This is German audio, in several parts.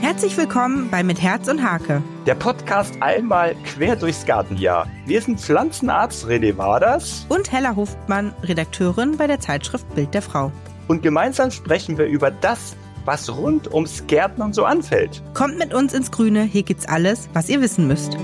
Herzlich willkommen bei Mit Herz und Hake. Der Podcast einmal quer durchs Gartenjahr. Wir sind Pflanzenarzt René Waders und Hella Hofmann, Redakteurin bei der Zeitschrift Bild der Frau. Und gemeinsam sprechen wir über das, was rund ums Gärtnern so anfällt. Kommt mit uns ins Grüne, hier gibt's alles, was ihr wissen müsst.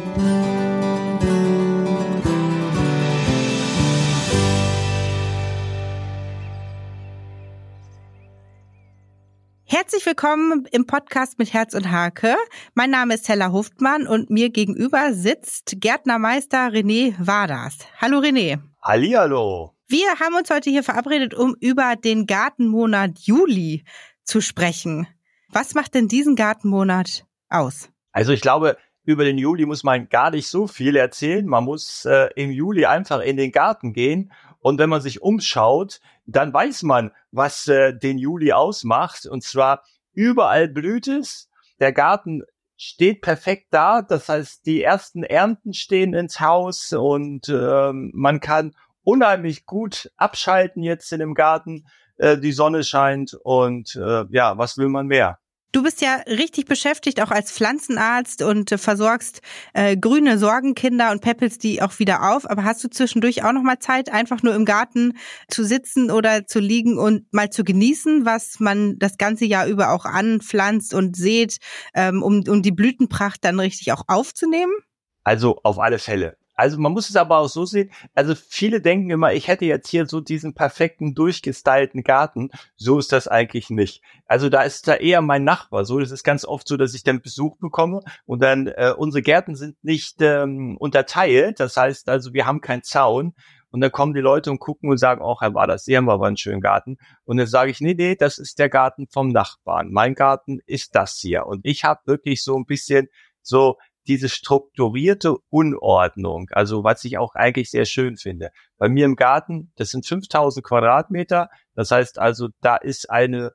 Herzlich willkommen im Podcast Mit Herz und Hake. Mein Name ist Hella Hofmann und mir gegenüber sitzt Gärtnermeister René Waders. Hallo René. Hallihallo. Wir haben uns heute hier verabredet, um über den Gartenmonat Juli zu sprechen. Was macht denn diesen Gartenmonat aus? Also ich glaube, über den Juli muss man gar nicht so viel erzählen. Man muss im Juli einfach in den Garten gehen. Und wenn man sich umschaut, dann weiß man, was den Juli ausmacht. Und zwar überall blüht es. Der Garten steht perfekt da. Das heißt, die ersten Ernten stehen ins Haus und man kann unheimlich gut abschalten jetzt in dem Garten. Die Sonne scheint und was will man mehr? Du bist ja richtig beschäftigt, auch als Pflanzenarzt und versorgst grüne Sorgenkinder und peppelst die auch wieder auf. Aber hast du zwischendurch auch noch mal Zeit, einfach nur im Garten zu sitzen oder zu liegen und mal zu genießen, was man das ganze Jahr über auch anpflanzt und sät, um die Blütenpracht dann richtig auch aufzunehmen? Also auf alle Fälle. Also man muss es aber auch so sehen, also viele denken immer, ich hätte jetzt hier so diesen perfekten, durchgestylten Garten. So ist das eigentlich nicht. Also da ist da eher mein Nachbar. So, das ist ganz oft so, dass ich dann Besuch bekomme und dann unsere Gärten sind nicht unterteilt. Das heißt also, wir haben keinen Zaun. Und dann kommen die Leute und gucken und sagen, Herr Waders, Sie haben aber einen schönen Garten. Und dann sage ich, nee, das ist der Garten vom Nachbarn. Mein Garten ist das hier. Und ich habe wirklich so ein bisschen so diese strukturierte Unordnung, also was ich auch eigentlich sehr schön finde. Bei mir im Garten, das sind 5000 Quadratmeter, das heißt also, da ist eine,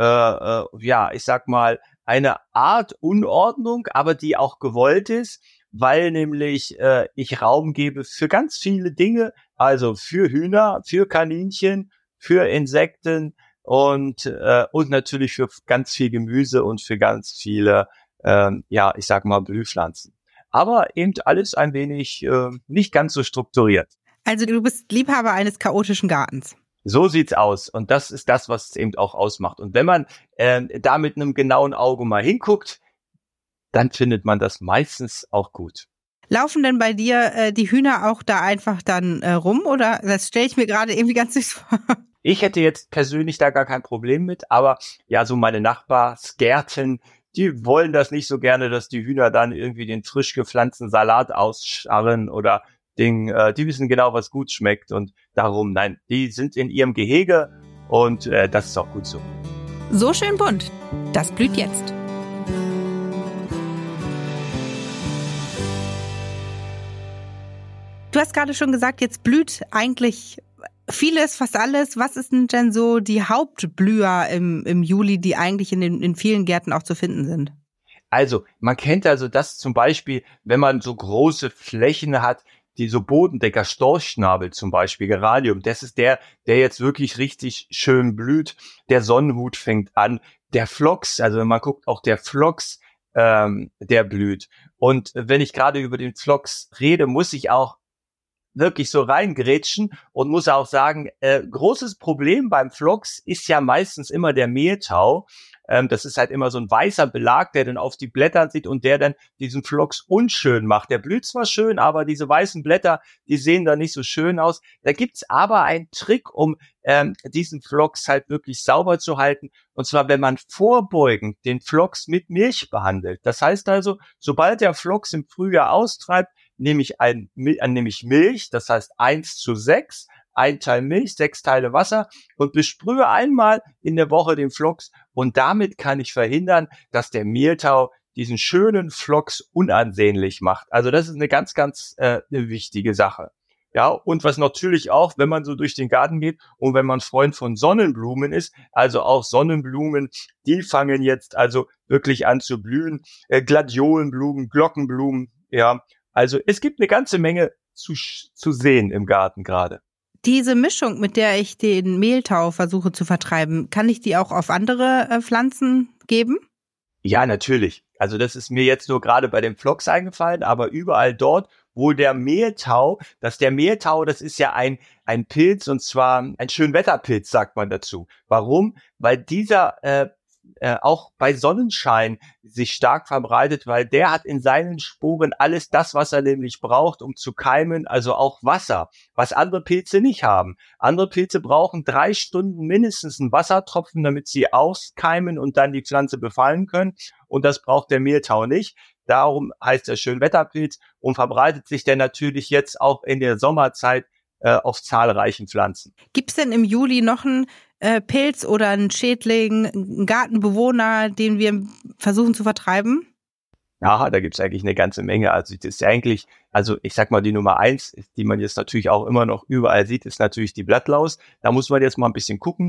ich sag mal, eine Art Unordnung, aber die auch gewollt ist, weil nämlich ich Raum gebe für ganz viele Dinge, also für Hühner, für Kaninchen, für Insekten und natürlich für ganz viel Gemüse und für ganz viele Blühpflanzen. Aber eben alles ein wenig nicht ganz so strukturiert. Also du bist Liebhaber eines chaotischen Gartens. So sieht's aus. Und das ist das, was es eben auch ausmacht. Und wenn man da mit einem genauen Auge mal hinguckt, dann findet man das meistens auch gut. Laufen denn bei dir die Hühner auch da einfach dann rum? Oder das stelle ich mir gerade irgendwie ganz süß vor. Ich hätte jetzt persönlich da gar kein Problem mit. Aber ja, so meine Nachbarsgärten, die wollen das nicht so gerne, dass die Hühner dann irgendwie den frisch gepflanzten Salat ausscharren oder die wissen genau, was gut schmeckt und darum, nein, die sind in ihrem Gehege und das ist auch gut so. So schön bunt, das blüht jetzt. Du hast gerade schon gesagt, jetzt blüht eigentlich vieles, fast alles. Was ist denn so die Hauptblüher im Juli, die eigentlich in vielen Gärten auch zu finden sind? Also, man kennt also das zum Beispiel, wenn man so große Flächen hat, die so Bodendecker, Storchschnabel zum Beispiel, Geranium, das ist der jetzt wirklich richtig schön blüht. Der Sonnenhut fängt an. Der Phlox, also wenn man guckt, auch der Phlox, der blüht. Und wenn ich gerade über den Phlox rede, muss ich auch wirklich so reingrätschen und muss auch sagen, großes Problem beim Phlox ist ja meistens immer der Mehltau. Das ist halt immer so ein weißer Belag, der dann auf die Blätter sieht und der dann diesen Phlox unschön macht. Der blüht zwar schön, aber diese weißen Blätter, die sehen da nicht so schön aus. Da gibt's aber einen Trick, um diesen Phlox halt wirklich sauber zu halten. Und zwar, wenn man vorbeugend den Phlox mit Milch behandelt. Das heißt also, sobald der Phlox im Frühjahr austreibt, nehme ich Milch, das heißt 1:6, ein Teil Milch, 6 Teile Wasser und besprühe einmal in der Woche den Phlox und damit kann ich verhindern, dass der Mehltau diesen schönen Phlox unansehnlich macht. Also das ist eine ganz, ganz eine wichtige Sache. Ja, und was natürlich auch, wenn man so durch den Garten geht und wenn man Freund von Sonnenblumen ist, also auch Sonnenblumen, die fangen jetzt also wirklich an zu blühen. Gladiolenblumen, Glockenblumen, ja. Also es gibt eine ganze Menge zu sehen im Garten gerade. Diese Mischung, mit der ich den Mehltau versuche zu vertreiben, kann ich die auch auf andere Pflanzen geben? Ja, natürlich. Also das ist mir jetzt nur gerade bei den Phlox eingefallen, aber überall dort, wo der Mehltau, das ist ja ein Pilz, und zwar ein Schönwetterpilz, sagt man dazu. Warum? Weil dieser auch bei Sonnenschein sich stark verbreitet, weil der hat in seinen Sporen alles das, was er nämlich braucht, um zu keimen, also auch Wasser, was andere Pilze nicht haben. Andere Pilze brauchen 3 Stunden mindestens einen Wassertropfen, damit sie auskeimen und dann die Pflanze befallen können. Und das braucht der Mehltau nicht. Darum heißt er Schönwetterpilz und verbreitet sich der natürlich jetzt auch in der Sommerzeit auf zahlreichen Pflanzen. Gibt es denn im Juli noch einen Pilz oder einen Schädling, einen Gartenbewohner, den wir versuchen zu vertreiben? Ja, da gibt's eigentlich eine ganze Menge. Also das ist eigentlich, also ich sag mal, die Nummer 1, die man jetzt natürlich auch immer noch überall sieht, ist natürlich die Blattlaus. Da muss man jetzt mal ein bisschen gucken,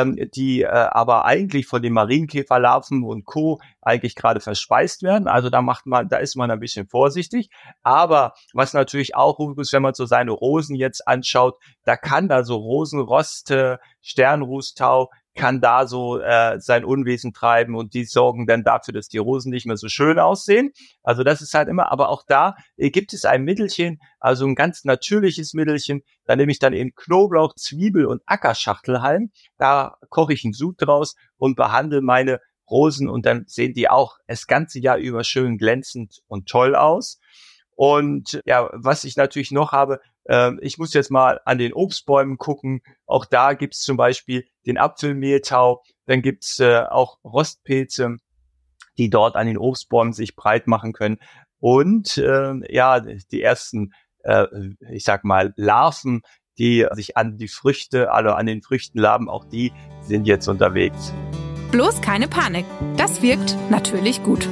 die aber eigentlich von den Marienkäferlarven und Co. eigentlich gerade verspeist werden. Also da ist man ein bisschen vorsichtig. Aber was natürlich auch gut ist, wenn man so seine Rosen jetzt anschaut, da kann da so Rosenrost, Sternrußtau, kann da so sein Unwesen treiben, und die sorgen dann dafür, dass die Rosen nicht mehr so schön aussehen. Also das ist halt immer, aber auch da gibt es ein Mittelchen, also ein ganz natürliches Mittelchen, da nehme ich dann eben Knoblauch, Zwiebel und Ackerschachtelhalm, da koche ich einen Sud draus und behandle meine Rosen, und dann sehen die auch das ganze Jahr über schön glänzend und toll aus. Und ja, was ich natürlich noch habe, ich muss jetzt mal an den Obstbäumen gucken. Auch da gibt's zum Beispiel den Apfelmehltau. Dann gibt's auch Rostpilze, die dort an den Obstbäumen sich breit machen können. Und ja, die ersten, ich sag mal, Larven, die sich an die Früchte, also an den Früchten laben, auch die sind jetzt unterwegs. Bloß keine Panik. Das wirkt natürlich gut.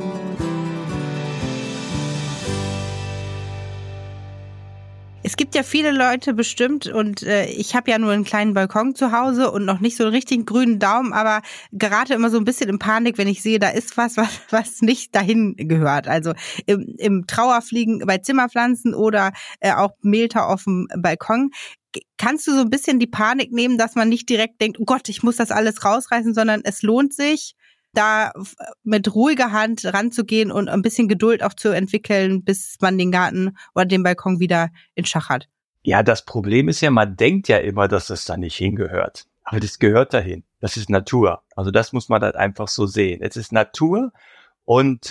Es gibt ja viele Leute bestimmt, und ich habe ja nur einen kleinen Balkon zu Hause und noch nicht so einen richtigen grünen Daumen, aber gerate immer so ein bisschen in Panik, wenn ich sehe, da ist was nicht dahin gehört. Also im Trauerfliegen bei Zimmerpflanzen oder auch Mehltau auf dem Balkon. Kannst du so ein bisschen die Panik nehmen, dass man nicht direkt denkt, oh Gott, ich muss das alles rausreißen, sondern es lohnt sich, da mit ruhiger Hand ranzugehen und ein bisschen Geduld auch zu entwickeln, bis man den Garten oder den Balkon wieder in Schach hat? Ja, das Problem ist ja, man denkt ja immer, dass das da nicht hingehört. Aber das gehört dahin. Das ist Natur. Also das muss man halt einfach so sehen. Es ist Natur, und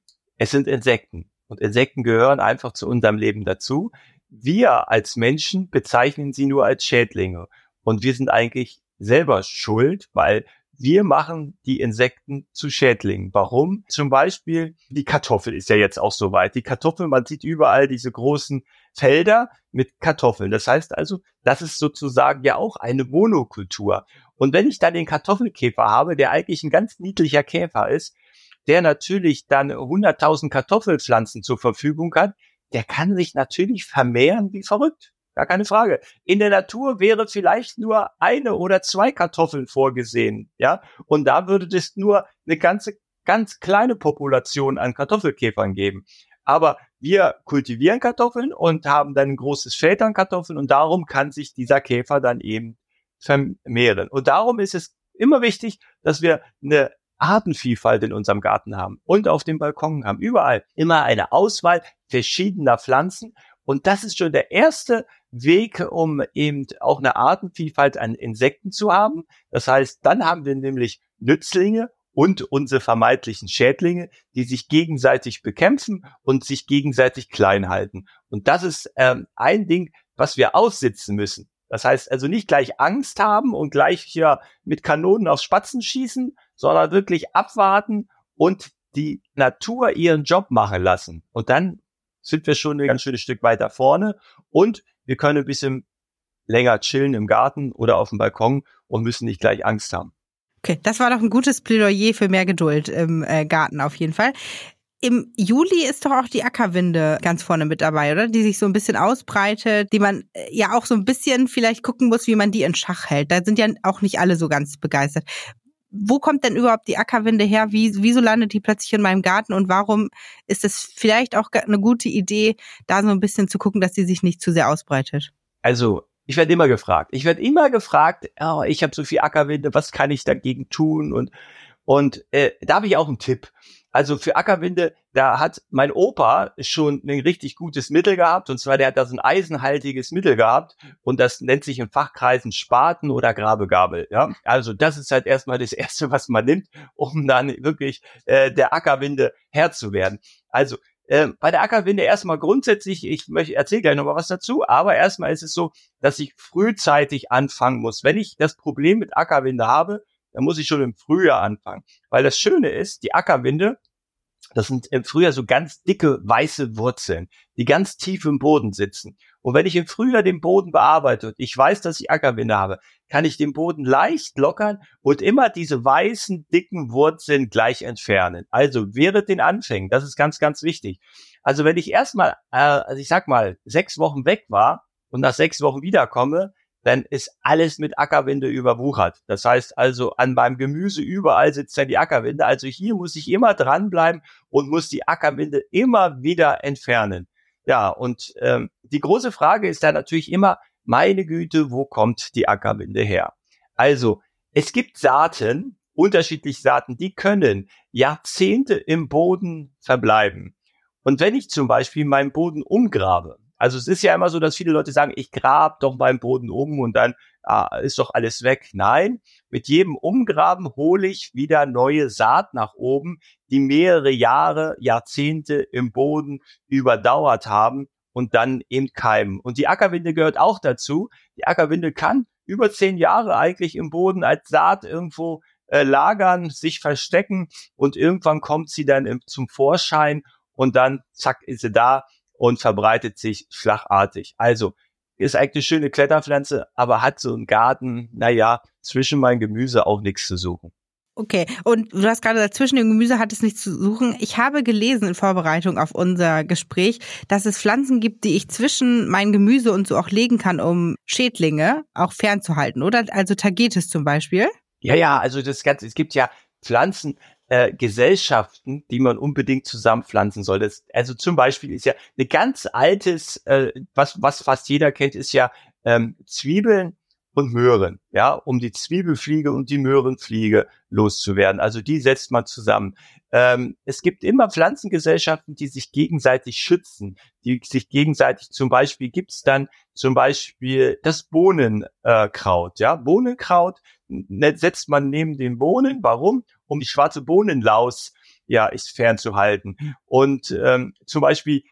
es sind Insekten. Und Insekten gehören einfach zu unserem Leben dazu. Wir als Menschen bezeichnen sie nur als Schädlinge. Und wir sind eigentlich selber schuld, weil wir machen die Insekten zu Schädlingen. Warum? Zum Beispiel die Kartoffel ist ja jetzt auch so weit. Die Kartoffel, man sieht überall diese großen Felder mit Kartoffeln. Das heißt also, das ist sozusagen ja auch eine Monokultur. Und wenn ich dann den Kartoffelkäfer habe, der eigentlich ein ganz niedlicher Käfer ist, der natürlich dann 100.000 Kartoffelpflanzen zur Verfügung hat, der kann sich natürlich vermehren wie verrückt. Gar keine Frage. In der Natur wäre vielleicht nur 1 oder 2 Kartoffeln vorgesehen, ja. Und da würde es nur eine ganz kleine Population an Kartoffelkäfern geben. Aber wir kultivieren Kartoffeln und haben dann ein großes Feld an Kartoffeln, und darum kann sich dieser Käfer dann eben vermehren. Und darum ist es immer wichtig, dass wir eine Artenvielfalt in unserem Garten haben und auf dem Balkon haben. Überall immer eine Auswahl verschiedener Pflanzen. Und das ist schon der erste Weg, um eben auch eine Artenvielfalt an Insekten zu haben. Das heißt, dann haben wir nämlich Nützlinge und unsere vermeintlichen Schädlinge, die sich gegenseitig bekämpfen und sich gegenseitig klein halten. Und das ist ein Ding, was wir aussitzen müssen. Das heißt also nicht gleich Angst haben und gleich hier mit Kanonen auf Spatzen schießen, sondern wirklich abwarten und die Natur ihren Job machen lassen. Und dann sind wir schon ein ganz schönes Stück weiter vorne, und wir können ein bisschen länger chillen im Garten oder auf dem Balkon und müssen nicht gleich Angst haben. Okay, das war doch ein gutes Plädoyer für mehr Geduld im Garten auf jeden Fall. Im Juli ist doch auch die Ackerwinde ganz vorne mit dabei, oder? Die sich so ein bisschen ausbreitet, die man ja auch so ein bisschen vielleicht gucken muss, wie man die in Schach hält. Da sind ja auch nicht alle so ganz begeistert. Wo kommt denn überhaupt die Ackerwinde her? Wieso landet die plötzlich in meinem Garten? Und warum ist es vielleicht auch eine gute Idee, da so ein bisschen zu gucken, dass sie sich nicht zu sehr ausbreitet? Also, ich werde immer gefragt, oh, ich habe so viel Ackerwinde, was kann ich dagegen tun? Und da habe ich auch einen Tipp. Also für Ackerwinde, da hat mein Opa schon ein richtig gutes Mittel gehabt. Und zwar, der hat da so ein eisenhaltiges Mittel gehabt. Und das nennt sich in Fachkreisen Spaten oder Grabegabel. Ja, also das ist halt erstmal das Erste, was man nimmt, um dann wirklich der Ackerwinde Herr zu werden. Also bei der Ackerwinde erstmal grundsätzlich, erzähle gleich nochmal was dazu, aber erstmal ist es so, dass ich frühzeitig anfangen muss. Wenn ich das Problem mit Ackerwinde habe, dann muss ich schon im Frühjahr anfangen. Weil das Schöne ist, die Ackerwinde, das sind im Frühjahr so ganz dicke, weiße Wurzeln, die ganz tief im Boden sitzen. Und wenn ich im Frühjahr den Boden bearbeite und ich weiß, dass ich Ackerwinde habe, kann ich den Boden leicht lockern und immer diese weißen, dicken Wurzeln gleich entfernen. Also während den Anfängen, das ist ganz, ganz wichtig. Also wenn ich erstmal, ich sag mal, 6 Wochen weg war und nach 6 Wochen wiederkomme, dann ist alles mit Ackerwinde überwuchert. Das heißt also, an meinem Gemüse überall sitzt dann die Ackerwinde. Also hier muss ich immer dranbleiben und muss die Ackerwinde immer wieder entfernen. Ja, und die große Frage ist dann natürlich immer, meine Güte, wo kommt die Ackerwinde her? Also, es gibt Saaten, unterschiedliche Saaten, die können Jahrzehnte im Boden verbleiben. Und wenn ich zum Beispiel meinen Boden umgrabe, also es ist ja immer so, dass viele Leute sagen, ich grab doch meinen Boden um und dann ist doch alles weg. Nein, mit jedem Umgraben hole ich wieder neue Saat nach oben, die mehrere Jahre, Jahrzehnte im Boden überdauert haben und dann eben keimen. Und die Ackerwinde gehört auch dazu. Die Ackerwinde kann über 10 Jahre eigentlich im Boden als Saat irgendwo lagern, sich verstecken und irgendwann kommt sie dann zum Vorschein und dann zack ist sie da und verbreitet sich schlagartig. Also ist eigentlich eine schöne Kletterpflanze, aber hat so einen Garten, zwischen meinem Gemüse auch nichts zu suchen. Okay, und du hast gerade gesagt, zwischen dem Gemüse hat es nichts zu suchen. Ich habe gelesen in Vorbereitung auf unser Gespräch, dass es Pflanzen gibt, die ich zwischen mein Gemüse und so auch legen kann, um Schädlinge auch fernzuhalten, oder? Also Tagetes zum Beispiel. Ja, also es gibt ja Pflanzen, Gesellschaften, die man unbedingt zusammenpflanzen soll. Also zum Beispiel ist ja eine ganz altes, was fast jeder kennt, ist ja Zwiebeln und Möhren, ja, um die Zwiebelfliege und die Möhrenfliege loszuwerden. Also die setzt man zusammen. Es gibt immer Pflanzengesellschaften, die sich gegenseitig schützen, die sich gegenseitig, zum Beispiel gibt's dann zum Beispiel das Bohnenkraut, ja, Bohnenkraut setzt man neben den Bohnen. Warum? Um die schwarze Bohnenlaus fernzuhalten. Und zum Beispiel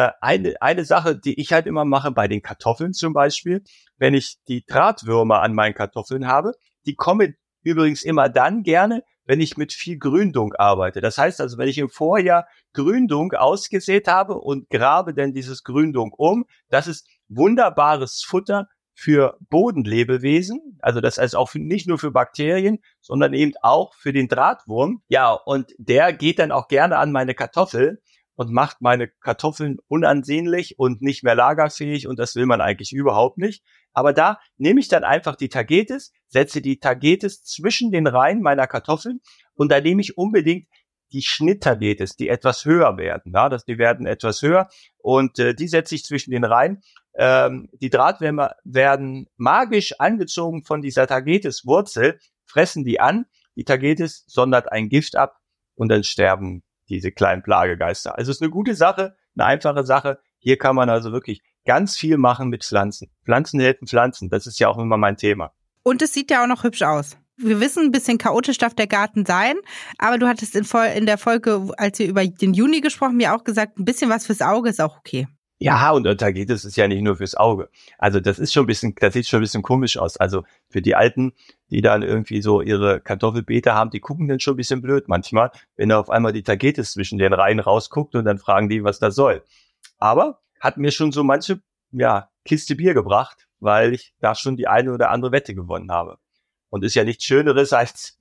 eine Sache, die ich halt immer mache bei den Kartoffeln zum Beispiel, wenn ich die Drahtwürmer an meinen Kartoffeln habe, die kommen übrigens immer dann gerne, wenn ich mit viel Gründung arbeite. Das heißt also, wenn ich im Vorjahr Gründung ausgesät habe und grabe dann dieses Gründung um, das ist wunderbares Futter für Bodenlebewesen, also das heißt auch nicht nur für Bakterien, sondern eben auch für den Drahtwurm. Ja, und der geht dann auch gerne an meine Kartoffel und macht meine Kartoffeln unansehnlich und nicht mehr lagerfähig und das will man eigentlich überhaupt nicht. Aber da nehme ich dann einfach die Tagetes, setze die Tagetes zwischen den Reihen meiner Kartoffeln und da nehme ich unbedingt die Schnitt-Tagetes, die etwas höher werden. Ja, die werden etwas höher und die setze ich zwischen den Reihen. Die Drahtwürmer werden magisch angezogen von dieser Tagetes-Wurzel, fressen die an, die Tagetes sondert ein Gift ab und dann sterben diese kleinen Plagegeister. Also es ist eine gute Sache, eine einfache Sache. Hier kann man also wirklich ganz viel machen mit Pflanzen. Pflanzen helfen Pflanzen, das ist ja auch immer mein Thema. Und es sieht ja auch noch hübsch aus. Wir wissen, ein bisschen chaotisch darf der Garten sein, aber du hattest in der Folge, als wir über den Juni gesprochen, mir auch gesagt, ein bisschen was fürs Auge ist auch okay. Ja, und Tagetes ist ja nicht nur fürs Auge. Also das sieht schon ein bisschen komisch aus. Also für die Alten, die dann irgendwie so ihre Kartoffelbeete haben, die gucken dann schon ein bisschen blöd manchmal, wenn da auf einmal die Tagetes zwischen den Reihen rausguckt und dann fragen die, was das soll. Aber hat mir schon so manche, Kiste Bier gebracht, weil ich da schon die eine oder andere Wette gewonnen habe. Und ist ja nichts Schöneres als,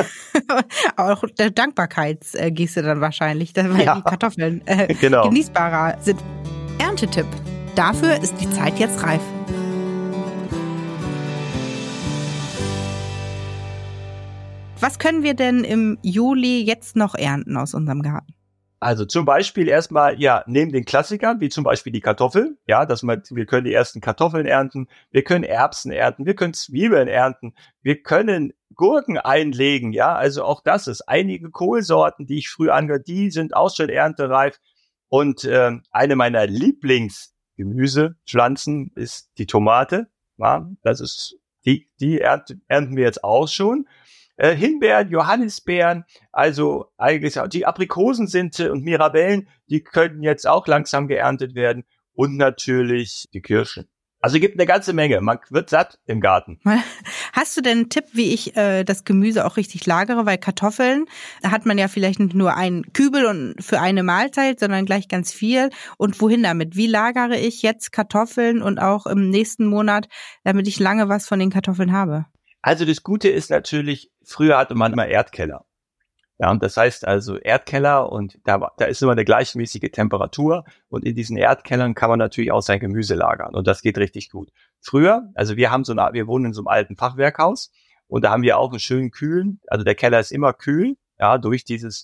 Auch der Dankbarkeitsgeste dann wahrscheinlich, weil die Kartoffeln genießbarer sind. Erntetipp. Dafür ist die Zeit jetzt reif. Was können wir denn im Juli jetzt noch ernten aus unserem Garten? Also zum Beispiel erstmal, neben den Klassikern, wie zum Beispiel die Kartoffel, wir können die ersten Kartoffeln ernten, wir können Erbsen ernten, wir können Zwiebeln ernten, wir können Gurken einlegen, ja, also auch das ist einige Kohlsorten, die ich früh angehört, die sind auch schon erntereif. Und eine meiner Lieblingsgemüsepflanzen ist die Tomate. Ja, das ist die ernten wir jetzt auch schon. Himbeeren, Johannisbeeren, also eigentlich die Aprikosen sind und Mirabellen, die können jetzt auch langsam geerntet werden. Und natürlich die Kirschen. Also gibt eine ganze Menge. Man wird satt im Garten. Hast du denn einen Tipp, wie ich das Gemüse auch richtig lagere? Weil Kartoffeln, da hat man ja vielleicht nicht nur einen Kübel und für eine Mahlzeit, sondern gleich ganz viel. Und wohin damit? Wie lagere ich jetzt Kartoffeln und auch im nächsten Monat, damit ich lange was von den Kartoffeln habe? Also das Gute ist natürlich, früher hatte man immer Erdkeller. Ja, und das heißt also Erdkeller und da ist immer eine gleichmäßige Temperatur und in diesen Erdkellern kann man natürlich auch sein Gemüse lagern und das geht richtig gut. Früher, also wir wohnen in so einem alten Fachwerkhaus und da haben wir auch einen schönen kühlen, also der Keller ist immer kühl, ja, durch diese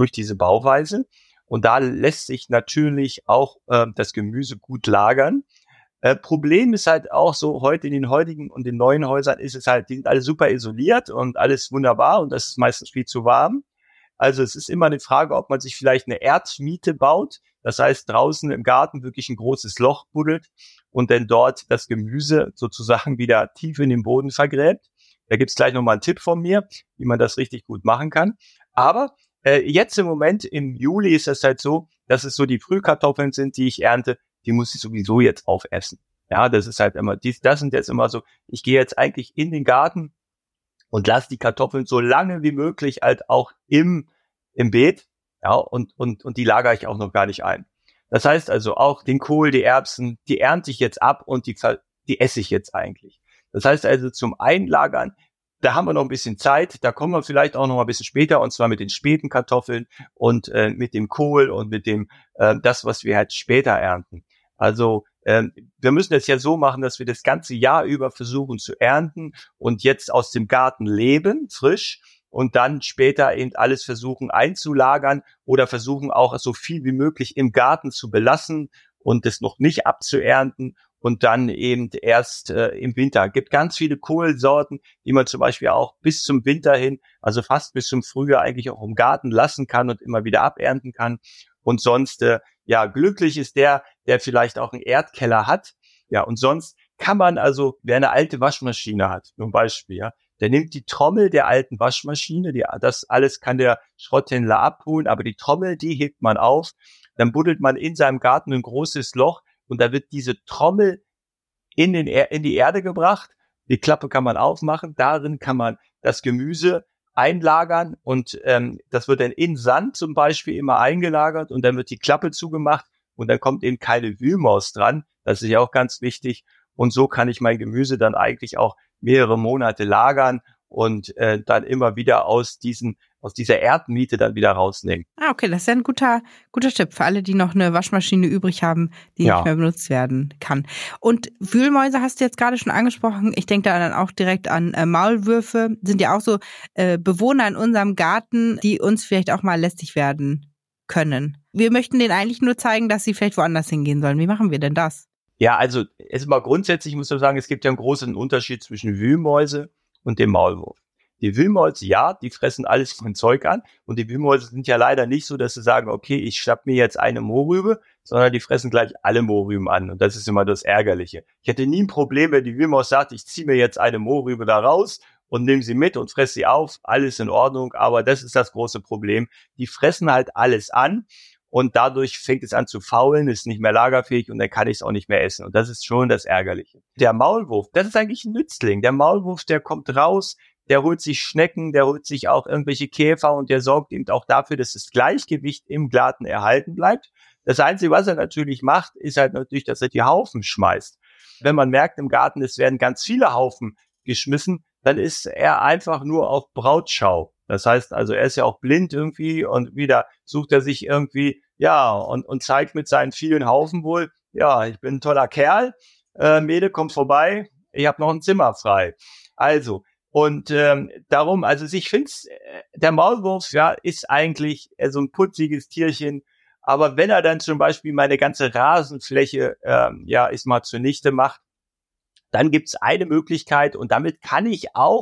Bauweise und da lässt sich natürlich auch das Gemüse gut lagern. Problem ist halt auch so, heute in den heutigen und den neuen Häusern ist es halt, die sind alle super isoliert und alles wunderbar und das ist meistens viel zu warm. Also es ist immer eine Frage, ob man sich vielleicht eine Erdmiete baut. Das heißt, draußen im Garten wirklich ein großes Loch buddelt und dann dort das Gemüse sozusagen wieder tief in den Boden vergräbt. Da gibt's gleich nochmal einen Tipp von mir, wie man das richtig gut machen kann. Aber jetzt im Moment, im Juli, ist das halt so, dass es so die Frühkartoffeln sind, die ich ernte, die muss ich sowieso jetzt aufessen. Ja, das ist halt immer, das sind jetzt immer so, ich gehe jetzt eigentlich in den Garten und lass die Kartoffeln so lange wie möglich halt auch im Beet, ja, und die lagere ich auch noch gar nicht ein. Das heißt also auch den Kohl, die Erbsen, die ernte ich jetzt ab und die esse ich jetzt eigentlich. Das heißt also zum Einlagern, da haben wir noch ein bisschen Zeit, da kommen wir vielleicht auch noch mal ein bisschen später und zwar mit den späten Kartoffeln und mit dem Kohl und mit dem das, was wir halt später ernten. Also wir müssen das ja so machen, dass wir das ganze Jahr über versuchen zu ernten und jetzt aus dem Garten leben, frisch, und dann später eben alles versuchen einzulagern oder versuchen auch so viel wie möglich im Garten zu belassen und das noch nicht abzuernten und dann eben erst im Winter. Es gibt ganz viele Kohlsorten, die man zum Beispiel auch bis zum Winter hin, also fast bis zum Frühjahr eigentlich auch im Garten lassen kann und immer wieder abernten kann. Und sonst, ja, glücklich ist der vielleicht auch einen Erdkeller hat. Ja, und sonst kann man also, wer eine alte Waschmaschine hat, zum Beispiel, ja, der nimmt die Trommel der alten Waschmaschine, das alles kann der Schrotthändler abholen, aber die Trommel, die hebt man auf, dann buddelt man in seinem Garten ein großes Loch und da wird diese Trommel in die Erde gebracht. Die Klappe kann man aufmachen, darin kann man das Gemüse einlagern und das wird dann in Sand zum Beispiel immer eingelagert und dann wird die Klappe zugemacht und dann kommt eben keine Wühlmaus dran. Das ist ja auch ganz wichtig. Und so kann ich mein Gemüse dann eigentlich auch mehrere Monate lagern und dann immer wieder aus dieser Erdmiete dann wieder rausnehmen. Ah, okay, das ist ja ein guter Tipp für alle, die noch eine Waschmaschine übrig haben, die nicht mehr benutzt werden kann. Und Wühlmäuse hast du jetzt gerade schon angesprochen. Ich denke da dann auch direkt an Maulwürfe. Sind ja auch so Bewohner in unserem Garten, die uns vielleicht auch mal lästig werden können. Wir möchten denen eigentlich nur zeigen, dass sie vielleicht woanders hingehen sollen. Wie machen wir denn das? Ja, also erstmal grundsätzlich muss man sagen, es gibt ja einen großen Unterschied zwischen Wühlmäuse und dem Maulwurf. Die Wühlmäuse, ja, die fressen alles von Zeug an und die Wühlmäuse sind ja leider nicht so, dass sie sagen, okay, ich schnapp mir jetzt eine Mohrrübe, sondern die fressen gleich alle Mohrrüben an und das ist immer das Ärgerliche. Ich hätte nie ein Problem, wenn die Wühlmaus sagt, ich ziehe mir jetzt eine Mohrrübe da raus und nehme sie mit und fresse sie auf, alles in Ordnung, aber das ist das große Problem. Die fressen halt alles an. Und dadurch fängt es an zu faulen, ist nicht mehr lagerfähig und dann kann ich es auch nicht mehr essen. Und das ist schon das Ärgerliche. Der Maulwurf, das ist eigentlich ein Nützling. Der Maulwurf, der kommt raus, der holt sich Schnecken, der holt sich auch irgendwelche Käfer und der sorgt eben auch dafür, dass das Gleichgewicht im Garten erhalten bleibt. Das Einzige, was er natürlich macht, ist halt natürlich, dass er die Haufen schmeißt. Wenn man merkt im Garten, es werden ganz viele Haufen geschmissen, dann ist er einfach nur auf Brautschau. Das heißt also, er ist ja auch blind irgendwie und wieder sucht er sich irgendwie, ja, und zeigt mit seinen vielen Haufen wohl, ja, ich bin ein toller Kerl, Mädel, kommt vorbei, ich habe noch ein Zimmer frei. Also, und darum, also ich finde, der Maulwurf, ja, ist eigentlich so ein putziges Tierchen, aber wenn er dann zum Beispiel meine ganze Rasenfläche, ja, ist mal zunichte macht, dann gibt's eine Möglichkeit und damit kann ich auch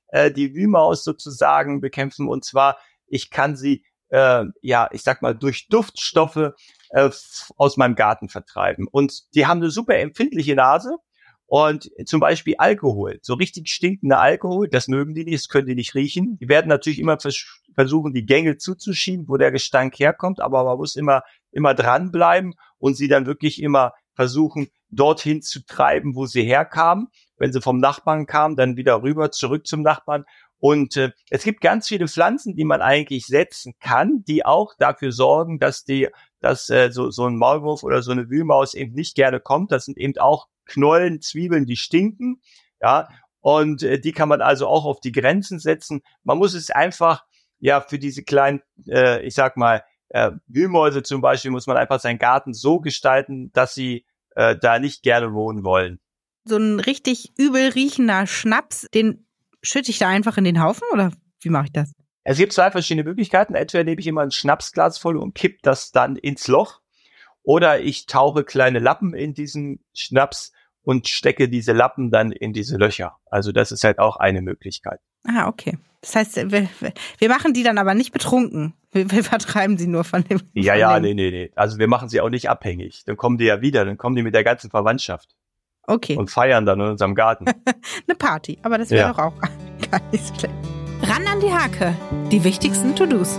die Wühlmaus sozusagen bekämpfen. Und zwar, ich kann sie, ich sag mal, durch Duftstoffe aus meinem Garten vertreiben. Und die haben eine super empfindliche Nase. Und zum Beispiel Alkohol, so richtig stinkender Alkohol, das mögen die nicht, das können die nicht riechen. Die werden natürlich immer versuchen, die Gänge zuzuschieben, wo der Gestank herkommt, aber man muss immer dranbleiben und sie dann wirklich immer versuchen, dorthin zu treiben, wo sie herkamen. Wenn sie vom Nachbarn kamen, dann wieder rüber, zurück zum Nachbarn. Und es gibt ganz viele Pflanzen, die man eigentlich setzen kann, die auch dafür sorgen, dass so ein Maulwurf oder so eine Wühlmaus eben nicht gerne kommt. Das sind eben auch Knollen, Zwiebeln, die stinken, ja, und die kann man also auch auf die Grenzen setzen. Man muss es einfach, für diese kleinen, Wühlmäuse zum Beispiel, muss man einfach seinen Garten so gestalten, dass sie da nicht gerne wohnen wollen. So ein richtig übel riechender Schnaps, den schütte ich da einfach in den Haufen oder wie mache ich das? Es gibt zwei verschiedene Möglichkeiten. Entweder nehme ich immer ein Schnapsglas voll und kipp das dann ins Loch, oder ich tauche kleine Lappen in diesen Schnaps und stecke diese Lappen dann in diese Löcher. Also das ist halt auch eine Möglichkeit. Ah, okay. Das heißt, wir machen die dann aber nicht betrunken. Wir vertreiben sie nur von dem. Nee. Also wir machen sie auch nicht abhängig. Dann kommen die ja wieder, dann kommen die mit der ganzen Verwandtschaft. Okay. Und feiern dann in unserem Garten. Eine Party, aber das wäre doch auch gar nicht so schlecht. Ran an die Hake. Die wichtigsten To-Dos.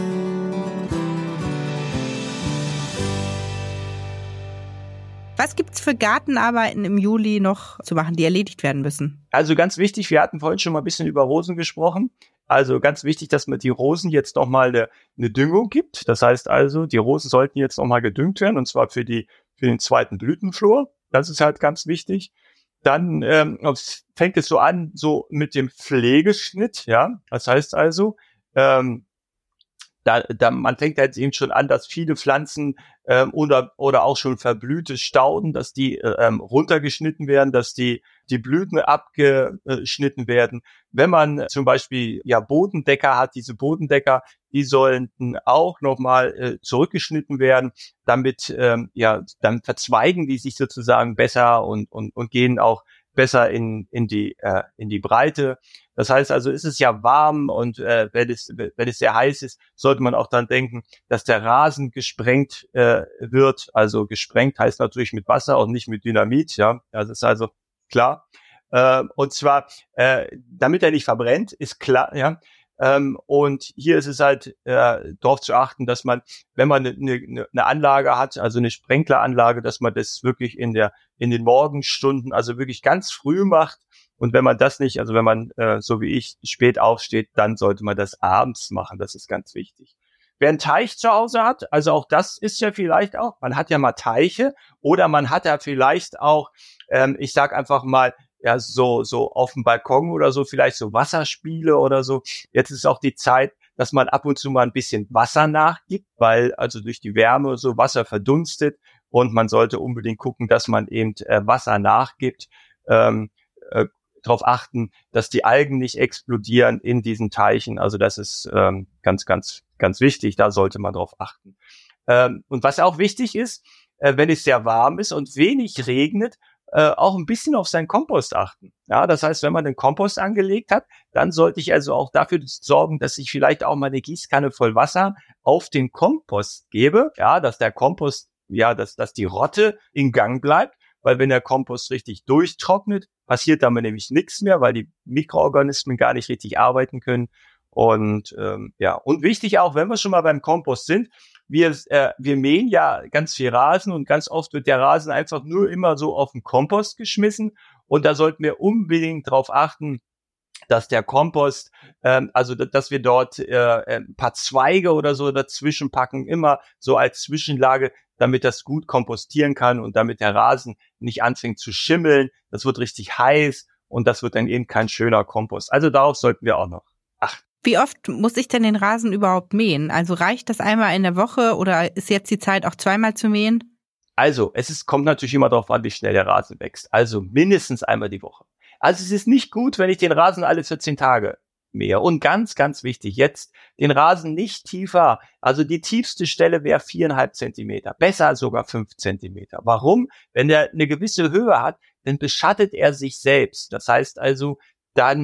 Was gibt's für Gartenarbeiten im Juli noch zu machen, die erledigt werden müssen? Also ganz wichtig, wir hatten vorhin schon mal ein bisschen über Rosen gesprochen. Also ganz wichtig, dass man die Rosen jetzt nochmal eine Düngung gibt. Das heißt also, die Rosen sollten jetzt nochmal gedüngt werden, und zwar für den zweiten Blütenflor. Das ist halt ganz wichtig. Dann fängt es so an, so mit dem Pflegeschnitt, ja. Das heißt also, man fängt jetzt eben schon an, dass viele Pflanzen oder auch schon verblühte Stauden, dass die runtergeschnitten werden, dass die Blüten abgeschnitten werden. Wenn man zum Beispiel Bodendecker hat, diese Bodendecker, die sollten auch nochmal zurückgeschnitten werden, damit dann verzweigen die sich sozusagen besser und gehen auch besser in die Breite. Das heißt also, ist es ja warm, und wenn es sehr heiß ist, sollte man auch dann denken, dass der Rasen gesprengt wird. Also gesprengt heißt natürlich mit Wasser und nicht mit Dynamit, ja. Das ist also klar. Und zwar, damit er nicht verbrennt, ist klar, ja. Und hier ist es halt darauf zu achten, dass man, wenn man eine Anlage hat, also eine Sprenkleranlage, dass man das wirklich in den Morgenstunden, also wirklich ganz früh macht. Und wenn man das nicht, also wenn man so wie ich spät aufsteht, dann sollte man das abends machen. Das ist ganz wichtig. Wer einen Teich zu Hause hat, also auch das ist ja vielleicht auch, man hat ja mal Teiche, oder man hat ja vielleicht auch, ich sag einfach mal, so auf dem Balkon oder so, vielleicht so Wasserspiele oder so. Jetzt ist auch die Zeit, dass man ab und zu mal ein bisschen Wasser nachgibt, weil also durch die Wärme so Wasser verdunstet, und man sollte unbedingt gucken, dass man eben Wasser nachgibt. Darauf achten, dass die Algen nicht explodieren in diesen Teichen. Also das ist ganz, ganz, ganz wichtig. Da sollte man drauf achten. Und was auch wichtig ist, wenn es sehr warm ist und wenig regnet, auch ein bisschen auf seinen Kompost achten. Ja, das heißt, wenn man den Kompost angelegt hat, dann sollte ich also auch dafür sorgen, dass ich vielleicht auch mal eine Gießkanne voll Wasser auf den Kompost gebe. Ja, dass der Kompost, dass die Rotte in Gang bleibt, weil wenn der Kompost richtig durchtrocknet, passiert damit nämlich nichts mehr, weil die Mikroorganismen gar nicht richtig arbeiten können. Und und wichtig auch, wenn wir schon mal beim Kompost sind, wir mähen ja ganz viel Rasen, und ganz oft wird der Rasen einfach nur immer so auf den Kompost geschmissen, und da sollten wir unbedingt darauf achten, dass der Kompost, dass wir dort ein paar Zweige oder so dazwischen packen, immer so als Zwischenlage, damit das gut kompostieren kann und damit der Rasen nicht anfängt zu schimmeln. Das wird richtig heiß, und das wird dann eben kein schöner Kompost. Also darauf sollten wir auch noch achten. Wie oft muss ich denn den Rasen überhaupt mähen? Also reicht das einmal in der Woche, oder ist jetzt die Zeit auch zweimal zu mähen? Also, kommt natürlich immer darauf an, wie schnell der Rasen wächst. Also mindestens einmal die Woche. Also es ist nicht gut, wenn ich den Rasen alle 14 Tage mähe. Und ganz, ganz wichtig, jetzt den Rasen nicht tiefer. Also die tiefste Stelle wäre 4,5 Zentimeter. Besser sogar 5 Zentimeter. Warum? Wenn er eine gewisse Höhe hat, dann beschattet er sich selbst. Das heißt also, dann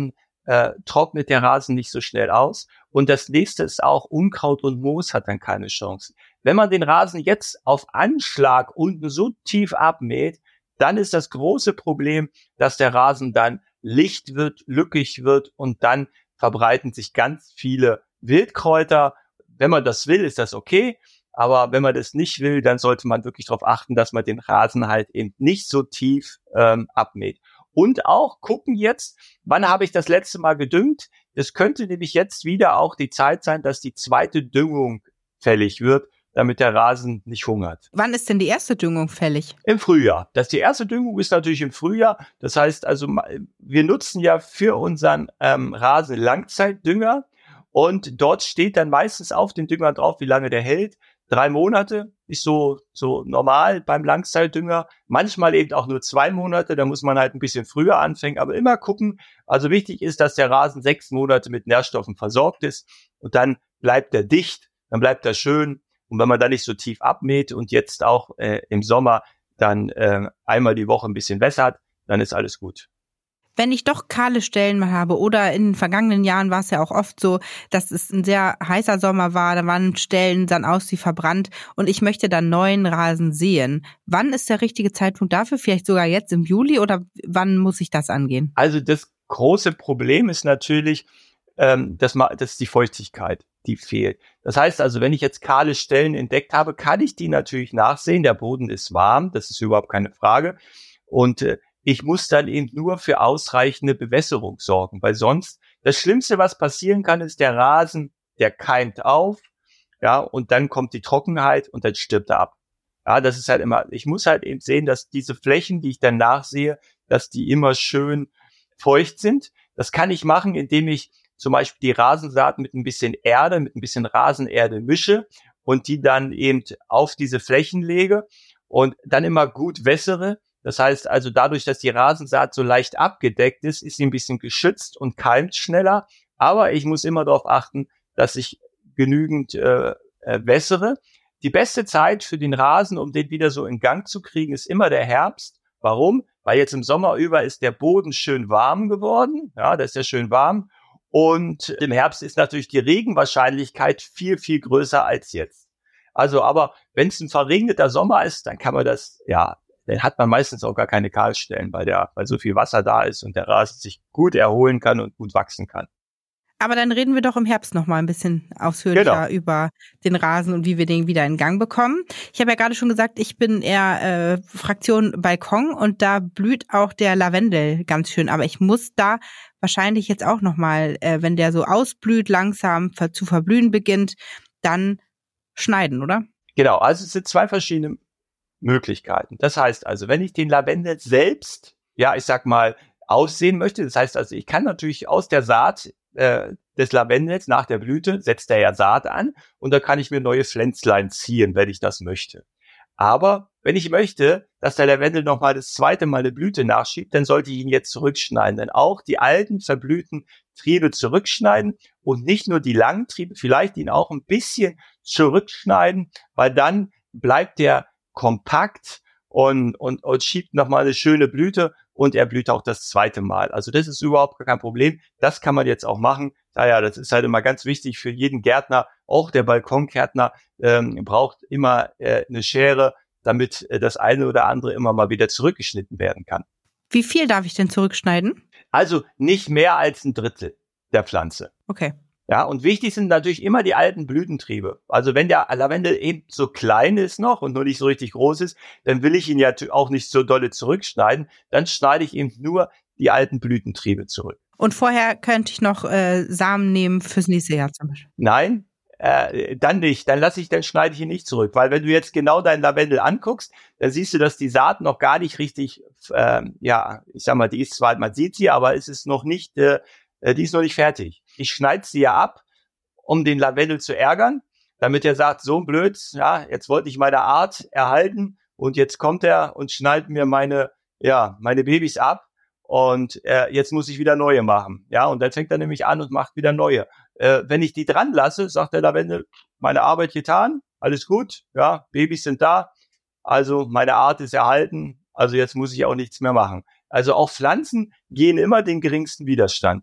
trocknet der Rasen nicht so schnell aus. Und das nächste ist auch, Unkraut und Moos hat dann keine Chance. Wenn man den Rasen jetzt auf Anschlag unten so tief abmäht, dann ist das große Problem, dass der Rasen dann licht wird, lückig wird und dann verbreiten sich ganz viele Wildkräuter. Wenn man das will, ist das okay. Aber wenn man das nicht will, dann sollte man wirklich darauf achten, dass man den Rasen halt eben nicht so tief abmäht. Und auch gucken jetzt, wann habe ich das letzte Mal gedüngt? Es könnte nämlich jetzt wieder auch die Zeit sein, dass die zweite Düngung fällig wird, damit der Rasen nicht hungert. Wann ist denn die erste Düngung fällig? Im Frühjahr. Die erste Düngung ist natürlich im Frühjahr. Das heißt also, wir nutzen ja für unseren Rasen Langzeitdünger und dort steht dann meistens auf dem Dünger drauf, wie lange der hält. 3 Monate ist so normal beim Langzeitdünger. Manchmal eben auch nur 2 Monate. Da muss man halt ein bisschen früher anfangen, aber immer gucken. Also wichtig ist, dass der Rasen 6 Monate mit Nährstoffen versorgt ist und dann bleibt er dicht, dann bleibt er schön. Und wenn man da nicht so tief abmäht und jetzt auch im Sommer dann einmal die Woche ein bisschen wässert, dann ist alles gut. Wenn ich doch kahle Stellen mal habe oder in den vergangenen Jahren war es ja auch oft so, dass es ein sehr heißer Sommer war, da waren Stellen dann aus wie verbrannt und ich möchte dann neuen Rasen säen. Wann ist der richtige Zeitpunkt dafür? Vielleicht sogar jetzt im Juli oder wann muss ich das angehen? Also das große Problem ist natürlich, das ist die Feuchtigkeit, die fehlt. Das heißt also, wenn ich jetzt kahle Stellen entdeckt habe, kann ich die natürlich nachsehen. Der Boden ist warm, das ist überhaupt keine Frage. Und ich muss dann eben nur für ausreichende Bewässerung sorgen, weil sonst das Schlimmste, was passieren kann, ist der Rasen, der keimt auf, ja, und dann kommt die Trockenheit und dann stirbt er ab. Ja, das ist halt immer, ich muss halt eben sehen, dass diese Flächen, die ich dann nachsehe, dass die immer schön feucht sind. Das kann ich machen, indem ich zum Beispiel die Rasensaat mit ein bisschen Erde, mit ein bisschen Rasenerde mische und die dann eben auf diese Flächen lege und dann immer gut wässere. Das heißt also, dadurch, dass die Rasensaat so leicht abgedeckt ist, ist sie ein bisschen geschützt und keimt schneller. Aber ich muss immer darauf achten, dass ich genügend wässere. Die beste Zeit für den Rasen, um den wieder so in Gang zu kriegen, ist immer der Herbst. Warum? Weil jetzt im Sommer über ist der Boden schön warm geworden. Ja, das ist ja schön warm. Und im Herbst ist natürlich die Regenwahrscheinlichkeit viel, viel größer als jetzt. Also, aber wenn es ein verregneter Sommer ist, dann kann man das, ja, dann hat man meistens auch gar keine Kahlstellen, weil so viel Wasser da ist und der Rasen sich gut erholen kann und gut wachsen kann. Aber dann reden wir doch im Herbst noch mal ein bisschen ausführlicher über den Rasen und wie wir den wieder in Gang bekommen. Ich habe ja gerade schon gesagt, ich bin eher Fraktion Balkon und da blüht auch der Lavendel ganz schön. Aber ich muss da wahrscheinlich jetzt auch noch mal, wenn der so ausblüht, langsam zu verblühen beginnt, dann schneiden, oder? Genau, also es sind 2 verschiedene Möglichkeiten. Das heißt also, wenn ich den Lavendel selbst, ja, ich sag mal, aussehen möchte, das heißt also, ich kann natürlich aus der Saat des Lavendels nach der Blüte, setzt er ja Saat an und da kann ich mir neue Pflänzlein ziehen, wenn ich das möchte. Aber wenn ich möchte, dass der Lavendel nochmal das zweite Mal eine Blüte nachschiebt, dann sollte ich ihn jetzt zurückschneiden. Denn auch die alten, verblühten Triebe zurückschneiden und nicht nur die langen Triebe, vielleicht ihn auch ein bisschen zurückschneiden, weil dann bleibt der kompakt und schiebt nochmal eine schöne Blüte und er blüht auch das zweite Mal. Also das ist überhaupt kein Problem. Das kann man jetzt auch machen. Naja, das ist halt immer ganz wichtig für jeden Gärtner. Auch der Balkonkärtner braucht immer eine Schere, damit das eine oder andere immer mal wieder zurückgeschnitten werden kann. Wie viel darf ich denn zurückschneiden? Also nicht mehr als 1/3 der Pflanze. Okay. Ja, und wichtig sind natürlich immer die alten Blütentriebe. Also wenn der Lavendel eben so klein ist noch und noch nicht so richtig groß ist, dann will ich ihn ja auch nicht so dolle zurückschneiden. Dann schneide ich eben nur die alten Blütentriebe zurück. Und vorher könnte ich noch Samen nehmen fürs nächste Jahr zum Beispiel? Nein, dann nicht. Dann schneide ich ihn nicht zurück. Weil wenn du jetzt genau deinen Lavendel anguckst, dann siehst du, dass die Saat noch gar nicht richtig, ich sag mal, die ist zwar, man sieht sie, aber es ist noch nicht, die ist noch nicht fertig. Ich schneide sie ja ab, um den Lavendel zu ärgern, damit er sagt, so blöd, ja, jetzt wollte ich meine Art erhalten und jetzt kommt er und schneidet mir meine Babys ab und jetzt muss ich wieder neue machen. Ja, und dann fängt er nämlich an und macht wieder neue. Wenn ich die dran lasse, sagt der Lavendel, meine Arbeit getan, alles gut, ja, Babys sind da, also meine Art ist erhalten, also jetzt muss ich auch nichts mehr machen. Also auch Pflanzen gehen immer den geringsten Widerstand.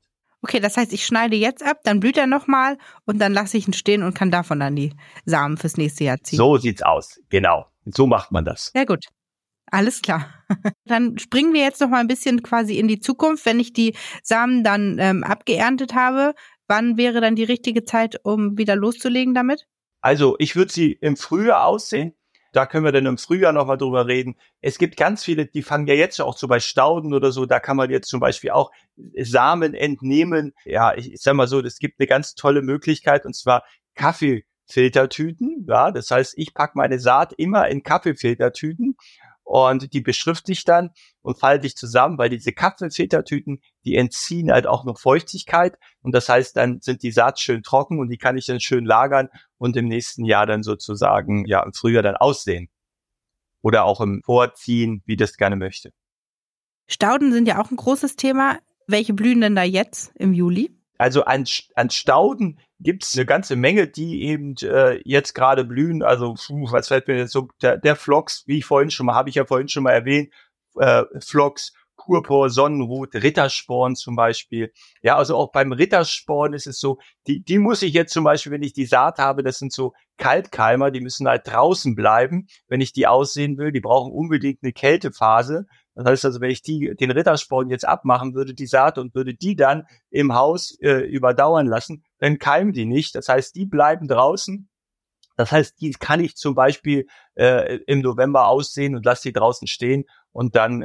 Okay, das heißt, ich schneide jetzt ab, dann blüht er nochmal und dann lasse ich ihn stehen und kann davon dann die Samen fürs nächste Jahr ziehen. So sieht's aus, genau. So macht man das. Sehr gut. Alles klar. Dann springen wir jetzt noch mal ein bisschen quasi in die Zukunft. Wenn ich die Samen dann abgeerntet habe, wann wäre dann die richtige Zeit, um wieder loszulegen damit? Also ich würde sie im Frühjahr aussehen. Da können wir dann im Frühjahr nochmal drüber reden. Es gibt ganz viele, die fangen ja jetzt auch so bei Stauden oder so, da kann man jetzt zum Beispiel auch Samen entnehmen. Ja, ich sag mal so, es gibt eine ganz tolle Möglichkeit, und zwar Kaffeefiltertüten. Ja, das heißt, ich packe meine Saat immer in Kaffeefiltertüten und die beschrifte ich dann und falte ich zusammen, weil diese Kaffeefiltertüten, die entziehen halt auch noch Feuchtigkeit, und das heißt, dann sind die Saat schön trocken und die kann ich dann schön lagern und im nächsten Jahr dann sozusagen, ja, im Frühjahr dann aussehen. Oder auch im Vorziehen, wie das gerne möchte. Stauden sind ja auch ein großes Thema. Welche blühen denn da jetzt im Juli? Also an Stauden gibt's eine ganze Menge, die eben jetzt gerade blühen. Also was fällt mir jetzt so, der Phlox, wie ich vorhin schon mal, habe ich ja vorhin schon mal erwähnt, Phlox, Purpur, Sonnenrot, Rittersporn zum Beispiel. Ja, also auch beim Rittersporn ist es so, die muss ich jetzt zum Beispiel, wenn ich die Saat habe, das sind so Kaltkeimer, die müssen halt draußen bleiben, wenn ich die aussehen will. Die brauchen unbedingt eine Kältephase. Das heißt also, wenn ich den Rittersporn jetzt abmachen würde, die Saat, und würde die dann im Haus überdauern lassen, dann keimen die nicht. Das heißt, die bleiben draußen. Das heißt, die kann ich zum Beispiel im November aussehen und lasse die draußen stehen, und dann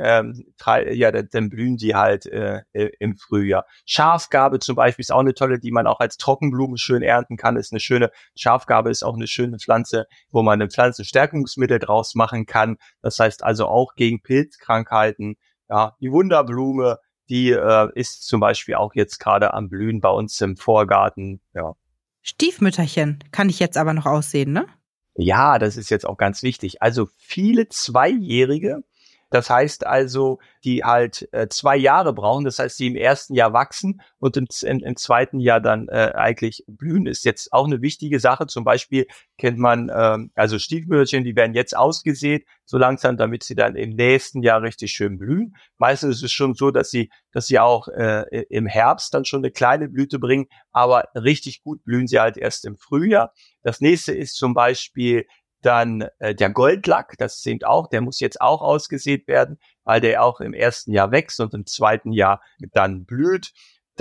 dann blühen die halt im Frühjahr. Schafgarbe zum Beispiel ist auch eine tolle, die man auch als Trockenblume schön ernten kann. Schafgarbe ist auch eine schöne Pflanze, wo man ein Pflanzenstärkungsmittel draus machen kann. Das heißt also auch gegen Pilzkrankheiten. Ja, die Wunderblume, die ist zum Beispiel auch jetzt gerade am Blühen bei uns im Vorgarten. Ja. Stiefmütterchen kann ich jetzt aber noch aussehen, ne? Ja, das ist jetzt auch ganz wichtig. Also viele Zweijährige, das heißt also, die halt 2 Jahre brauchen, das heißt, die im ersten Jahr wachsen und im zweiten Jahr dann eigentlich blühen, ist jetzt auch eine wichtige Sache. Zum Beispiel kennt man also Stiefmütterchen, die werden jetzt ausgesät, so langsam, damit sie dann im nächsten Jahr richtig schön blühen. Meistens ist es schon so, dass sie auch im Herbst dann schon eine kleine Blüte bringen, aber richtig gut blühen sie halt erst im Frühjahr. Das nächste ist zum Beispiel dann der Goldlack, das ist eben auch, der muss jetzt auch ausgesät werden, weil der auch im ersten Jahr wächst und im zweiten Jahr dann blüht.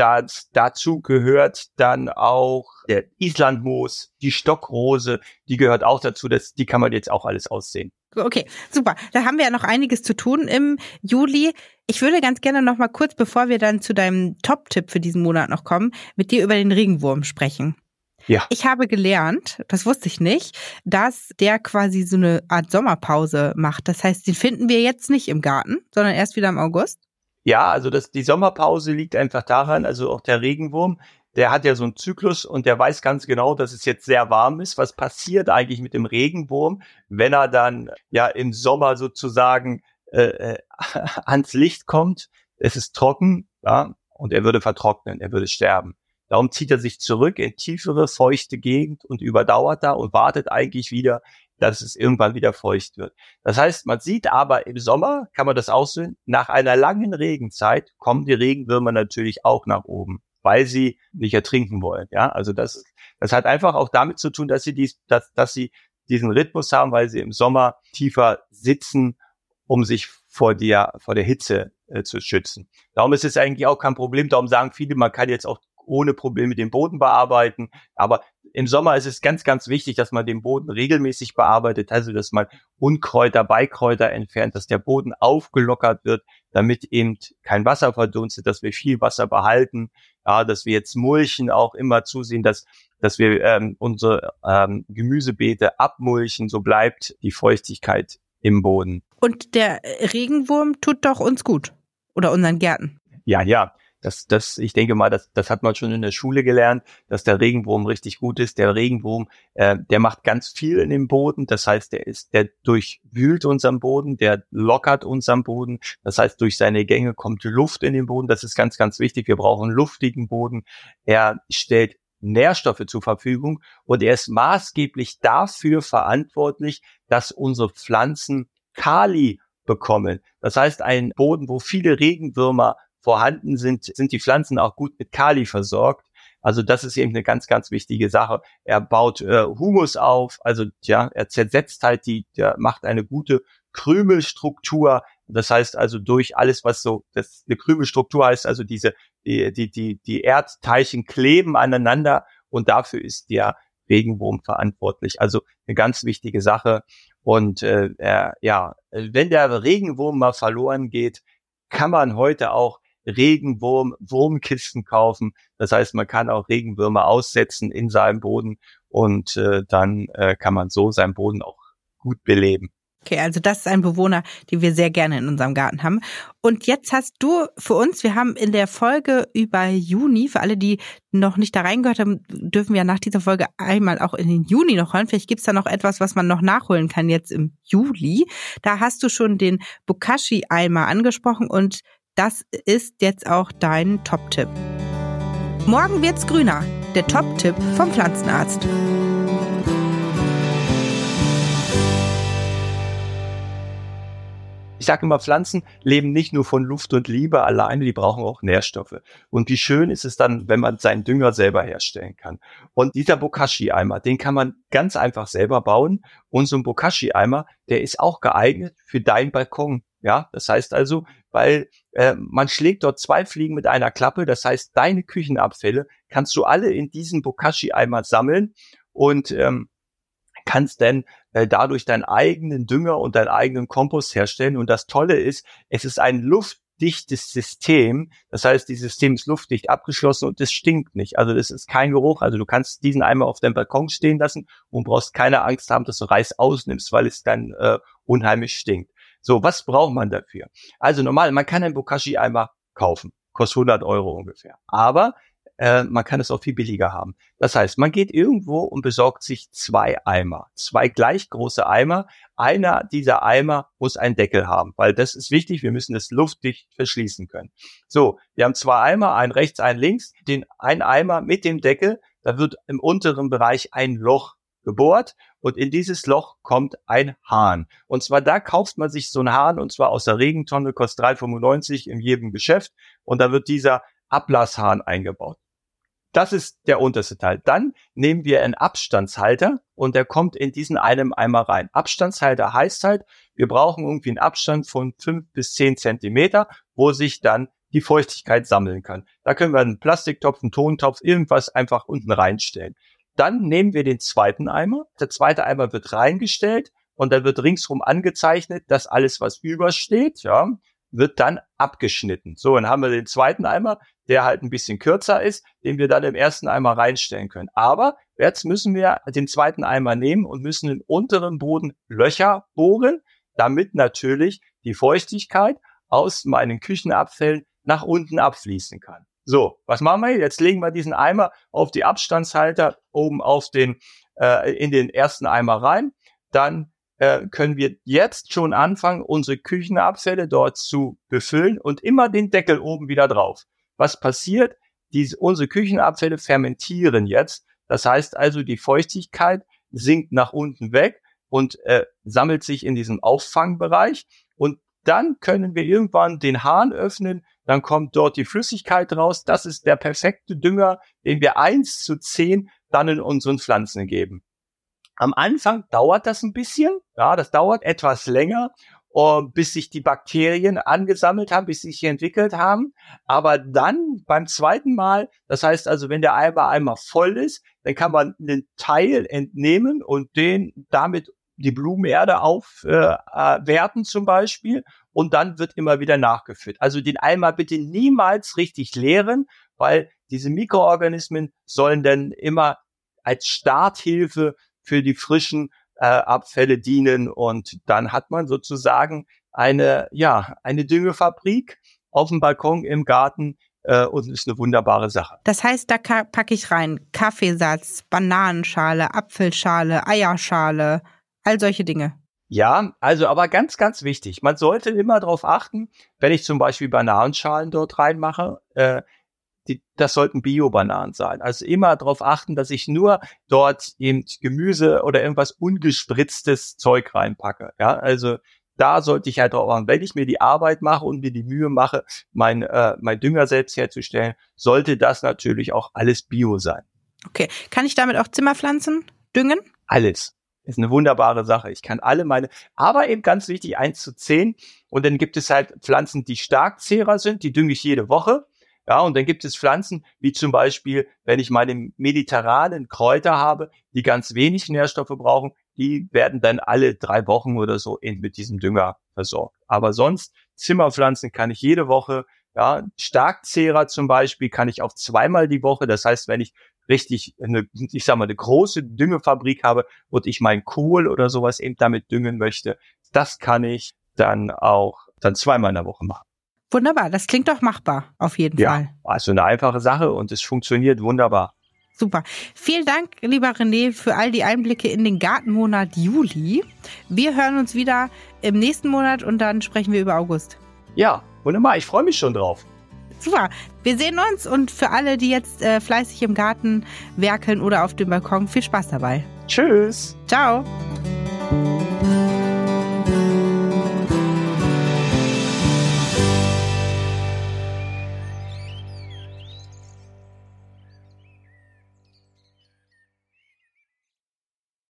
Dazu gehört dann auch der Islandmoos, die Stockrose, die gehört auch dazu, die kann man jetzt auch alles aussehen. Okay, super. Da haben wir ja noch einiges zu tun im Juli. Ich würde ganz gerne noch mal kurz, bevor wir dann zu deinem Top-Tipp für diesen Monat noch kommen, mit dir über den Regenwurm sprechen. Ja. Ich habe gelernt, das wusste ich nicht, dass der quasi so eine Art Sommerpause macht. Das heißt, den finden wir jetzt nicht im Garten, sondern erst wieder im August. Ja, also die Sommerpause liegt einfach daran, also auch der Regenwurm, der hat ja so einen Zyklus und der weiß ganz genau, dass es jetzt sehr warm ist. Was passiert eigentlich mit dem Regenwurm, wenn er dann ja im Sommer sozusagen ans Licht kommt? Es ist trocken, ja, und er würde vertrocknen, er würde sterben. Darum zieht er sich zurück in tiefere, feuchte Gegend und überdauert da und wartet eigentlich wieder, dass es irgendwann wieder feucht wird. Das heißt, man sieht aber im Sommer, kann man das auch sehen, nach einer langen Regenzeit kommen die Regenwürmer natürlich auch nach oben, weil sie nicht ertrinken wollen. Ja, also das hat einfach auch damit zu tun, dass sie diesen Rhythmus haben, weil sie im Sommer tiefer sitzen, um sich vor der Hitze zu schützen. Darum ist es eigentlich auch kein Problem. Darum sagen viele, man kann jetzt auch ohne Probleme den Boden bearbeiten. Aber im Sommer ist es ganz, ganz wichtig, dass man den Boden regelmäßig bearbeitet, also dass man Unkräuter, Beikräuter entfernt, dass der Boden aufgelockert wird, damit eben kein Wasser verdunstet, dass wir viel Wasser behalten, ja, dass wir jetzt mulchen, auch immer zusehen, dass wir unsere Gemüsebeete abmulchen, so bleibt die Feuchtigkeit im Boden. Und der Regenwurm tut doch uns gut oder unseren Gärten. Ja. Ich denke mal, das hat man schon in der Schule gelernt, dass der Regenwurm richtig gut ist. Der Regenwurm, der macht ganz viel in dem Boden. Das heißt, der durchwühlt unseren Boden, der lockert unseren Boden. Das heißt, durch seine Gänge kommt Luft in den Boden. Das ist ganz, ganz wichtig. Wir brauchen luftigen Boden. Er stellt Nährstoffe zur Verfügung und er ist maßgeblich dafür verantwortlich, dass unsere Pflanzen Kali bekommen. Das heißt, ein Boden, wo viele Regenwürmer vorhanden sind die Pflanzen auch gut mit Kali versorgt. Also das ist eben eine ganz, ganz wichtige Sache. Er baut Humus auf, also ja, er zersetzt halt der macht eine gute Krümelstruktur. Das heißt also durch alles, was so, eine Krümelstruktur heißt, also die Erdteilchen kleben aneinander und dafür ist der Regenwurm verantwortlich. Also eine ganz wichtige Sache. Und wenn der Regenwurm mal verloren geht, kann man heute auch Wurmkisten kaufen. Das heißt, man kann auch Regenwürmer aussetzen in seinem Boden und dann kann man so seinen Boden auch gut beleben. Okay, also das ist ein Bewohner, den wir sehr gerne in unserem Garten haben. Und jetzt hast du für uns, wir haben in der Folge über Juni, für alle, die noch nicht da reingehört haben, dürfen wir nach dieser Folge einmal auch in den Juni noch hören. Vielleicht gibt's da noch etwas, was man noch nachholen kann jetzt im Juli. Da hast du schon den Bokashi-Eimer angesprochen und das ist jetzt auch dein Top-Tipp. Morgen wird's grüner. Der Top-Tipp vom Pflanzenarzt. Ich sage immer, Pflanzen leben nicht nur von Luft und Liebe alleine, die brauchen auch Nährstoffe. Und wie schön ist es dann, wenn man seinen Dünger selber herstellen kann. Und dieser Bokashi-Eimer, den kann man ganz einfach selber bauen. Und so ein Bokashi-Eimer, der ist auch geeignet für deinen Balkon. Ja, das heißt also, weil man schlägt dort 2 Fliegen mit einer Klappe. Das heißt, deine Küchenabfälle kannst du alle in diesen Bokashi-Eimer sammeln und kannst dann dadurch deinen eigenen Dünger und deinen eigenen Kompost herstellen. Und das Tolle ist, es ist ein luftdichtes System. Das heißt, dieses System ist luftdicht abgeschlossen und es stinkt nicht. Also das ist kein Geruch. Also du kannst diesen Eimer auf deinem Balkon stehen lassen und brauchst keine Angst haben, dass du Reis ausnimmst, weil es dann unheimlich stinkt. So, was braucht man dafür? Also normal, man kann einen Bokashi-Eimer kaufen. Kostet 100 € ungefähr. Aber man kann es auch viel billiger haben. Das heißt, man geht irgendwo und besorgt sich 2 Eimer. 2 gleich große Eimer. Einer dieser Eimer muss einen Deckel haben, weil das ist wichtig. Wir müssen das luftdicht verschließen können. So, wir haben 2 Eimer, einen rechts, einen links. Ein Eimer mit dem Deckel, da wird im unteren Bereich ein Loch gebohrt und in dieses Loch kommt ein Hahn. Und zwar da kauft man sich so einen Hahn und zwar aus der Regentonne, kostet 3,95 € in jedem Geschäft und da wird dieser Ablasshahn eingebaut. Das ist der unterste Teil. Dann nehmen wir einen Abstandshalter und der kommt in diesen einen Eimer rein. Abstandshalter heißt halt, wir brauchen irgendwie einen Abstand von 5 bis 10 Zentimeter, wo sich dann die Feuchtigkeit sammeln kann. Da können wir einen Plastiktopf, einen Tontopf, irgendwas einfach unten reinstellen. Dann nehmen wir den zweiten Eimer. Der zweite Eimer wird reingestellt und da wird ringsrum angezeichnet, dass alles, was übersteht, ja, wird dann abgeschnitten. So, dann haben wir den zweiten Eimer, der halt ein bisschen kürzer ist, den wir dann im ersten Eimer reinstellen können. Aber jetzt müssen wir den zweiten Eimer nehmen und müssen im unteren Boden Löcher bohren, damit natürlich die Feuchtigkeit aus meinen Küchenabfällen nach unten abfließen kann. So, was machen wir? Jetzt legen wir diesen Eimer auf die Abstandshalter oben auf in den ersten Eimer rein. Dann können wir jetzt schon anfangen, unsere Küchenabfälle dort zu befüllen und immer den Deckel oben wieder drauf. Was passiert? Unsere Küchenabfälle fermentieren jetzt. Das heißt also, die Feuchtigkeit sinkt nach unten weg und sammelt sich in diesem Auffangbereich. Und dann können wir irgendwann den Hahn öffnen. Dann kommt dort die Flüssigkeit raus. Das ist der perfekte Dünger, den wir 1:10 dann in unseren Pflanzen geben. Am Anfang dauert das ein bisschen, ja, das dauert etwas länger, bis sich die Bakterien angesammelt haben, bis sie sich entwickelt haben. Aber dann beim zweiten Mal, das heißt also, wenn der Eimer einmal voll ist, dann kann man einen Teil entnehmen und damit die Blumenerde aufwerten zum Beispiel und dann wird immer wieder nachgefüllt. Also den Eimer bitte niemals richtig leeren, weil diese Mikroorganismen sollen dann immer als Starthilfe für die frischen Abfälle dienen und dann hat man sozusagen eine Düngefabrik auf dem Balkon im Garten und ist eine wunderbare Sache. Das heißt, da packe ich rein Kaffeesatz, Bananenschale, Apfelschale, Eierschale, all solche Dinge. Ja, also aber ganz, ganz wichtig. Man sollte immer darauf achten, wenn ich zum Beispiel Bananenschalen dort reinmache, das sollten Bio-Bananen sein. Also immer darauf achten, dass ich nur dort eben Gemüse oder irgendwas ungespritztes Zeug reinpacke. Ja, also da sollte ich halt drauf achten. Wenn ich mir die Arbeit mache und mir die Mühe mache, mein Dünger selbst herzustellen, sollte das natürlich auch alles Bio sein. Okay. Kann ich damit auch Zimmerpflanzen düngen? Alles. Ist eine wunderbare Sache. Ich kann alle aber eben ganz wichtig, 1:10. Und dann gibt es halt Pflanzen, die Starkzehrer sind, die dünge ich jede Woche. Ja, und dann gibt es Pflanzen, wie zum Beispiel, wenn ich meine mediterranen Kräuter habe, die ganz wenig Nährstoffe brauchen, die werden dann alle 3 Wochen oder so mit diesem Dünger versorgt. Aber sonst, Zimmerpflanzen kann ich jede Woche, ja, Starkzehrer zum Beispiel kann ich auch 2-mal die Woche. Das heißt, wenn ich richtig eine große Düngefabrik habe und ich meinen Kohl oder sowas eben damit düngen möchte, das kann ich dann auch 2-mal in der Woche machen. Wunderbar, das klingt doch machbar, auf jeden Fall. Ja, also eine einfache Sache und es funktioniert wunderbar. Super. Vielen Dank, lieber René, für all die Einblicke in den Gartenmonat Juli. Wir hören uns wieder im nächsten Monat und dann sprechen wir über August. Ja, wunderbar, ich freue mich schon drauf. Super, wir sehen uns und für alle, die jetzt fleißig im Garten werkeln oder auf dem Balkon, viel Spaß dabei. Tschüss. Ciao.